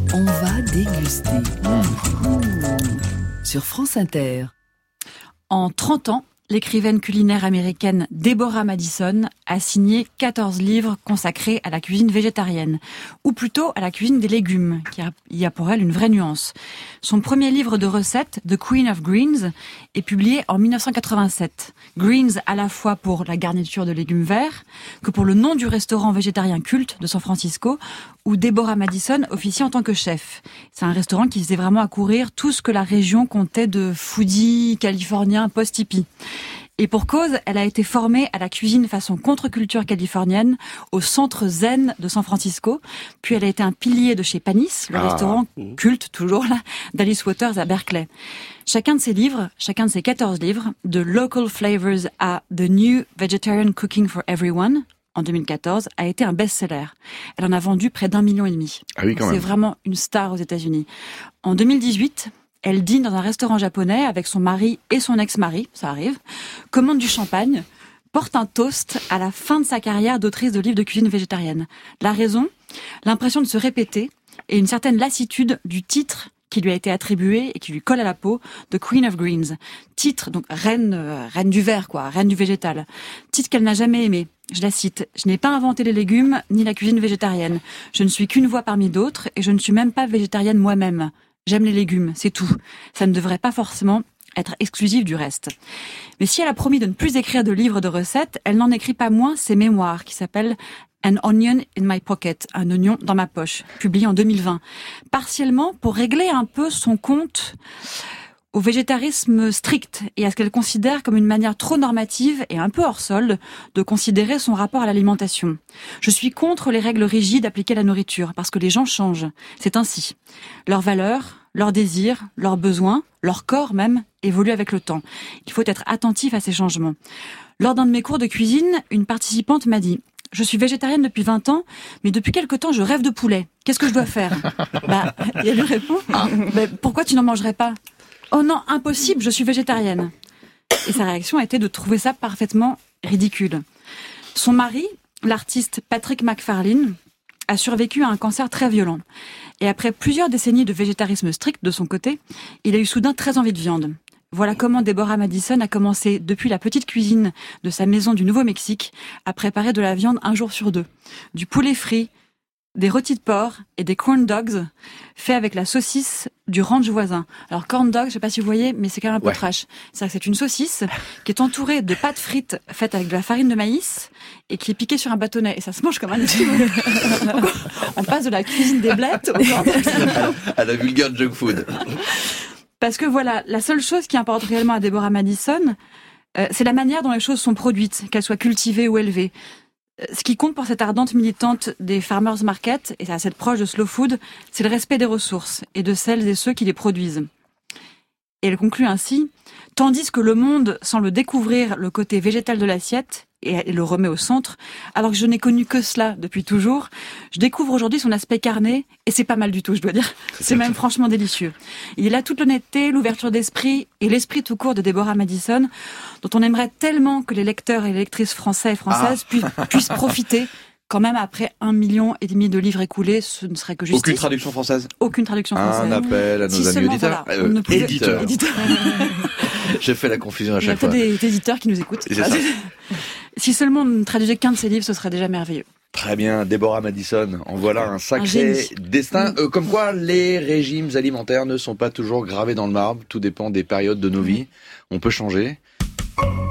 On va déguster. Sur France Inter. En 30 ans, l'écrivaine culinaire américaine Deborah Madison a signé 14 livres consacrés à la cuisine végétarienne, ou plutôt à la cuisine des légumes, qui y a pour elle une vraie nuance. Son premier livre de recettes, The Queen of Greens, est publié en 1987. Greens à la fois pour la garniture de légumes verts, que pour le nom du restaurant végétarien culte de San Francisco, où Deborah Madison officie en tant que chef. C'est un restaurant qui faisait vraiment accourir tout ce que la région comptait de foodie californien post-hippie. Et pour cause, elle a été formée à la cuisine façon contre-culture californienne au centre zen de San Francisco. Puis elle a été un pilier de chez Panis, le restaurant culte toujours là, d'Alice Waters à Berkeley. Chacun de ces 14 livres, de Local Flavors à The New Vegetarian Cooking for Everyone, en 2014, a été un best-seller. Elle en a vendu près d'1,5 million. Ah oui, quand même. C'est vraiment une star aux États-Unis. En 2018, elle dîne dans un restaurant japonais avec son mari et son ex-mari, ça arrive, commande du champagne, porte un toast à la fin de sa carrière d'autrice de livres de cuisine végétarienne. La raison, l'impression de se répéter et une certaine lassitude du titre qui lui a été attribué et qui lui colle à la peau, The Queen of Greens. Titre, donc reine du vert, reine du végétal. Titre qu'elle n'a jamais aimé. Je la cite. « Je n'ai pas inventé les légumes ni la cuisine végétarienne. Je ne suis qu'une voix parmi d'autres et je ne suis même pas végétarienne moi-même. J'aime les légumes, c'est tout. Ça ne devrait pas forcément être exclusif du reste. » Mais si elle a promis de ne plus écrire de livres de recettes, elle n'en écrit pas moins ses mémoires qui s'appellent An Onion in My Pocket, un oignon dans ma poche, publié en 2020. Partiellement pour régler un peu son compte au végétarisme strict et à ce qu'elle considère comme une manière trop normative et un peu hors sol de considérer son rapport à l'alimentation. Je suis contre les règles rigides appliquées à la nourriture parce que les gens changent. C'est ainsi. Leurs valeurs, leurs désirs, leurs besoins, leur corps même évoluent avec le temps. Il faut être attentif à ces changements. Lors d'un de mes cours de cuisine, une participante m'a dit: je suis végétarienne depuis 20 ans, mais depuis quelque temps, je rêve de poulet. Qu'est-ce que je dois faire? Et elle lui répond: pourquoi tu n'en mangerais pas? Oh non, impossible, je suis végétarienne. Et sa réaction a été de trouver ça parfaitement ridicule. Son mari, l'artiste Patrick McFarlane, a survécu à un cancer très violent. Et après plusieurs décennies de végétarisme strict de son côté, il a eu soudain très envie de viande. Voilà comment Deborah Madison a commencé, depuis la petite cuisine de sa maison du Nouveau-Mexique, à préparer de la viande 1 jour sur 2. Du poulet frit, des rôtis de porc et des corn dogs faits avec la saucisse du ranch voisin. Alors corn dog, je sais pas si vous voyez, mais c'est quand même un peu trash. C'est une saucisse qui est entourée de pâtes frites faites avec de la farine de maïs et qui est piquée sur un bâtonnet. Et ça se mange comme un On passe de la cuisine des blettes au corn dogs. À la vulgaire junk food. Parce que voilà, la seule chose qui importe réellement à Deborah Madison, c'est la manière dont les choses sont produites, qu'elles soient cultivées ou élevées. Ce qui compte pour cette ardente militante des farmers market, et cette proche de slow food, c'est le respect des ressources et de celles et ceux qui les produisent. Et elle conclut ainsi: tandis que le monde semble découvrir le côté végétal de l'assiette et le remet au centre, alors que je n'ai connu que cela depuis toujours, je découvre aujourd'hui son aspect carné, et c'est pas mal du tout, je dois dire. C'est même franchement délicieux. Il est là toute l'honnêteté, l'ouverture d'esprit et l'esprit tout court de Deborah Madison, dont on aimerait tellement que les lecteurs et les lectrices français et françaises puissent profiter. Quand même, après 1,5 million de livres écoulés, ce ne serait que justice. Aucune traduction française? Aucune traduction française. Un appel à nos amis éditeurs. Voilà, Éditeurs. J'ai fait la confusion à chaque fois. Il y a peut-être des éditeurs qui nous écoutent. Si seulement on ne traduisait qu'un de ces livres, ce serait déjà merveilleux. Très bien, Deborah Madison, en voilà un sacré destin. Comme quoi, les régimes alimentaires ne sont pas toujours gravés dans le marbre. Tout dépend des périodes de nos vies. On peut changer.